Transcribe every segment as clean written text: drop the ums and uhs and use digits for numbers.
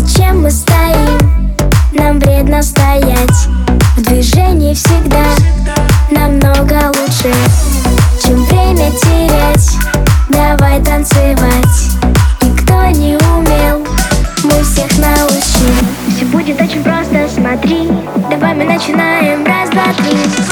Зачем мы стоим? Нам вредно стоять. В движении всегда намного лучше, чем время терять. Давай танцевать. И кто не умел, мы всех научим. Все будет очень просто, смотри. Давай мы начинаем. Раз, два, три.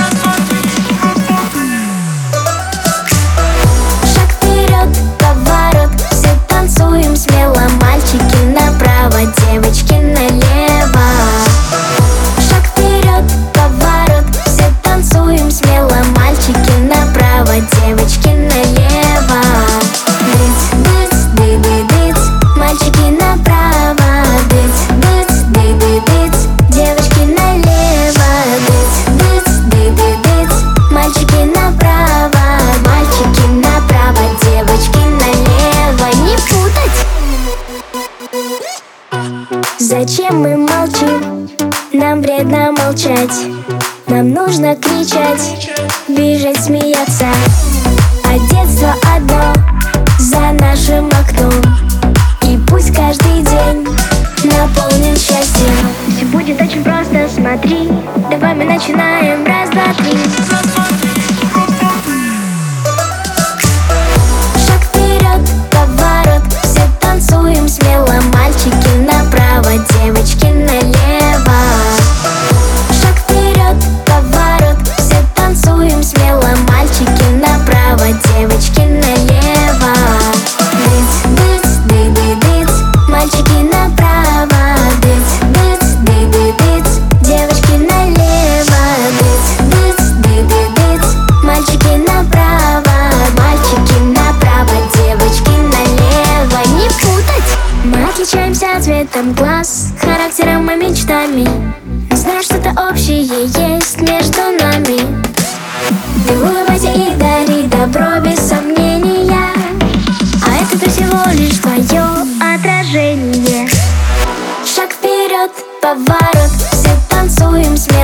Шаг вперед, поворот. Все танцуем смело. Мальчики направо, девочки налево. Шаг вперед, поворот. Все танцуем смело. Мальчики направо, девочки налево. Дыц, дыц, ды-ды-дыц. Мальчики направо. Дыц, дыц, ды-ды-дыц. Девочки налево. Дыц, дыц, ды-ды-дыц. Мальчики направо. Мальчики направо, девочки налево. Не путать! Зачем мы молчим? Нам вредно молчать. Нам нужно кричать, бежать, смеяться. А детство одно за нашим окном. И пусть каждый день наполнен счастьем. Все будет очень просто, смотри. Давай мы начинаем. Раз, два, три. Шаг вперед, поворот. Все танцуем смело. Мальчики направо, девочки налево. Шаг вперед, поворот. Все танцуем смело. Мальчики направо, девочки налево. Дыц, дыц, ды-ды-дыц. Мальчики направо. Дыц, дыц, ды-ды-дыц. Девочки налево. Дыц, дыц, ды-ды-дыц. Мальчики направо. Мальчики направо, девочки налево. Не путать! Мы отличаемся цветом глаз, характером и мечтами. Но знаешь, что-то общее есть между нами. Ты улыбайся и дари добро без сомнения. А это всего лишь твое отражение. Шаг вперед, поворот. Все танцуем смело.